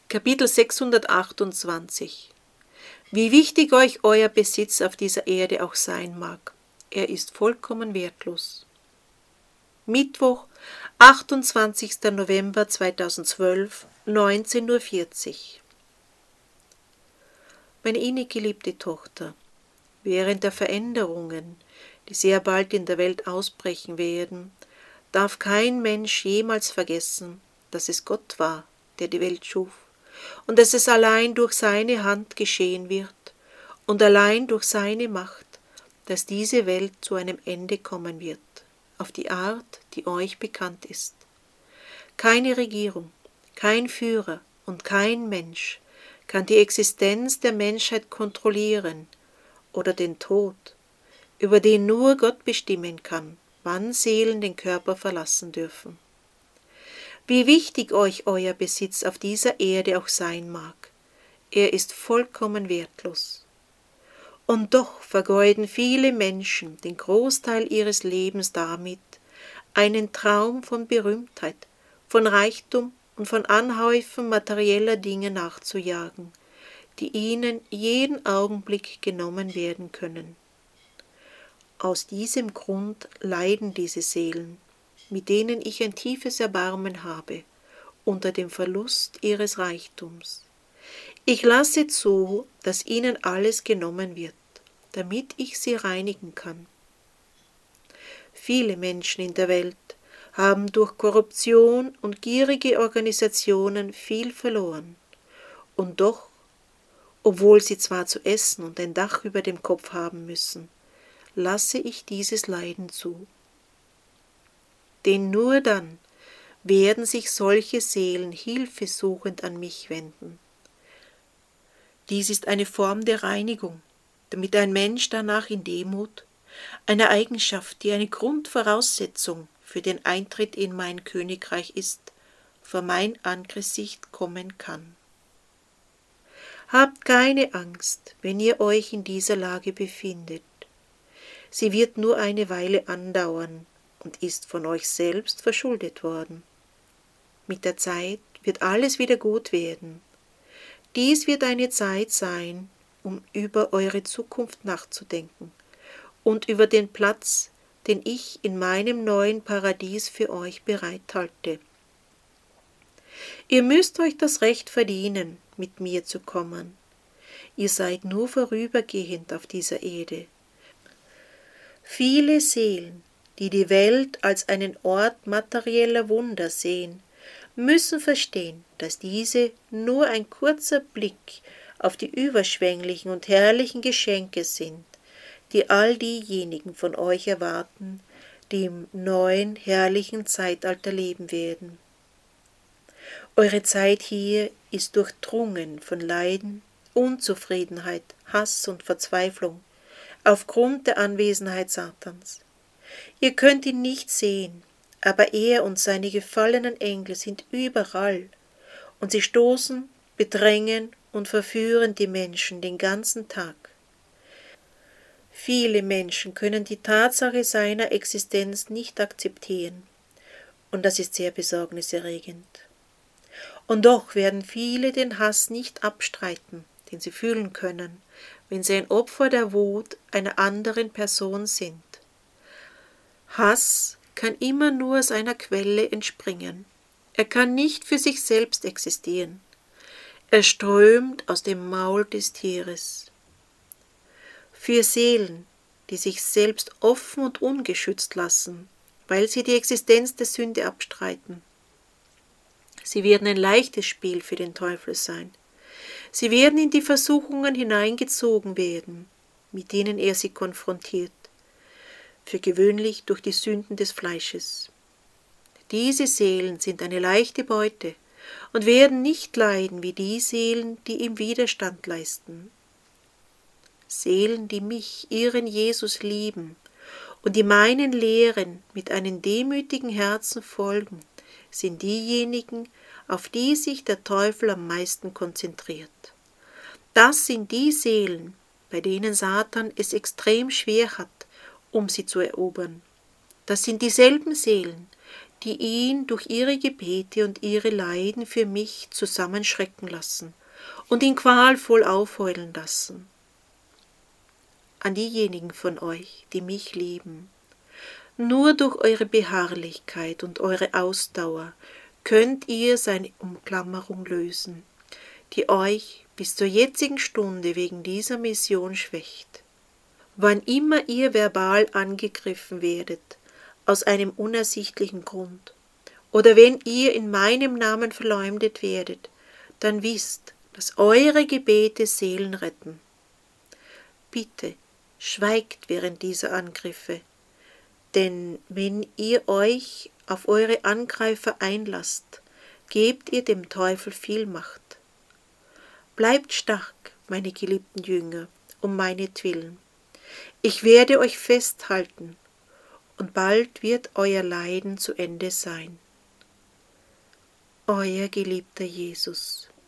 Kapitel 628. Wie wichtig euch euer Besitz auf dieser Erde auch sein mag, er ist vollkommen wertlos. Mittwoch, 28. November 2012, 19:40 Uhr. Meine innig geliebte Tochter, während der Veränderungen, die sehr bald in der Welt ausbrechen werden, darf kein Mensch jemals vergessen, dass es Gott war, der die Welt schuf, und dass es allein durch seine Hand geschehen wird und allein durch seine Macht, dass diese Welt zu einem Ende kommen wird, auf die Art, die euch bekannt ist. Keine Regierung, kein Führer und kein Mensch kann die Existenz der Menschheit kontrollieren oder den Tod, über den nur Gott bestimmen kann, wann Seelen den Körper verlassen dürfen. Wie wichtig euch euer Besitz auf dieser Erde auch sein mag, er ist vollkommen wertlos. Und doch vergeuden viele Menschen den Großteil ihres Lebens damit, einen Traum von Berühmtheit, von Reichtum und von Anhäufen materieller Dinge nachzujagen, die ihnen jeden Augenblick genommen werden können. Aus diesem Grund leiden diese Seelen, mit denen ich ein tiefes Erbarmen habe, unter dem Verlust ihres Reichtums. Ich lasse zu, dass ihnen alles genommen wird, damit ich sie reinigen kann. Viele Menschen in der Welt haben durch Korruption und gierige Organisationen viel verloren. Und doch, obwohl sie zwar zu essen und ein Dach über dem Kopf haben müssen, lasse ich dieses Leiden zu. Denn nur dann werden sich solche Seelen hilfesuchend an mich wenden. Dies ist eine Form der Reinigung, damit ein Mensch danach in Demut, eine Eigenschaft, die eine Grundvoraussetzung für den Eintritt in mein Königreich ist, vor mein Angesicht kommen kann. Habt keine Angst, wenn ihr euch in dieser Lage befindet. Sie wird nur eine Weile andauern und ist von euch selbst verschuldet worden. Mit der Zeit wird alles wieder gut werden. Dies wird eine Zeit sein, um über eure Zukunft nachzudenken und über den Platz, den ich in meinem neuen Paradies für euch bereithalte. Ihr müsst euch das Recht verdienen, mit mir zu kommen. Ihr seid nur vorübergehend auf dieser Erde. Viele Seelen, die die Welt als einen Ort materieller Wunder sehen, müssen verstehen, dass diese nur ein kurzer Blick auf die überschwänglichen und herrlichen Geschenke sind, die all diejenigen von euch erwarten, die im neuen, herrlichen Zeitalter leben werden. Eure Zeit hier ist durchdrungen von Leiden, Unzufriedenheit, Hass und Verzweiflung aufgrund der Anwesenheit Satans. Ihr könnt ihn nicht sehen, aber er und seine gefallenen Engel sind überall, und sie stoßen, bedrängen und verführen die Menschen den ganzen Tag. Viele Menschen können die Tatsache seiner Existenz nicht akzeptieren, und das ist sehr besorgniserregend. Und doch werden viele den Hass nicht abstreiten, den sie fühlen können, wenn sie ein Opfer der Wut einer anderen Person sind. Hass kann immer nur seiner Quelle entspringen. Er kann nicht für sich selbst existieren. Er strömt aus dem Maul des Tieres. Für Seelen, die sich selbst offen und ungeschützt lassen, weil sie die Existenz der Sünde abstreiten. Sie werden ein leichtes Spiel für den Teufel sein. Sie werden in die Versuchungen hineingezogen werden, mit denen er sie konfrontiert, für gewöhnlich durch die Sünden des Fleisches. Diese Seelen sind eine leichte Beute und werden nicht leiden wie die Seelen, die ihm Widerstand leisten. Seelen, die mich, ihren Jesus, lieben und die meinen Lehren mit einem demütigen Herzen folgen, sind diejenigen, auf die sich der Teufel am meisten konzentriert. Das sind die Seelen, bei denen Satan es extrem schwer hat, um sie zu erobern. Das sind dieselben Seelen, die ihn durch ihre Gebete und ihre Leiden für mich zusammenschrecken lassen und ihn qualvoll aufheulen lassen. An diejenigen von euch, die mich lieben: Nur durch eure Beharrlichkeit und eure Ausdauer könnt ihr seine Umklammerung lösen, die euch bis zur jetzigen Stunde wegen dieser Mission schwächt. Wann immer ihr verbal angegriffen werdet, aus einem unersichtlichen Grund, oder wenn ihr in meinem Namen verleumdet werdet, dann wisst, dass eure Gebete Seelen retten. Bitte schweigt während dieser Angriffe, denn wenn ihr euch auf eure Angreifer einlasst, gebt ihr dem Teufel viel Macht. Bleibt stark, meine geliebten Jünger, um meinetwillen. Ich werde euch festhalten, und bald wird euer Leiden zu Ende sein. Euer geliebter Jesus.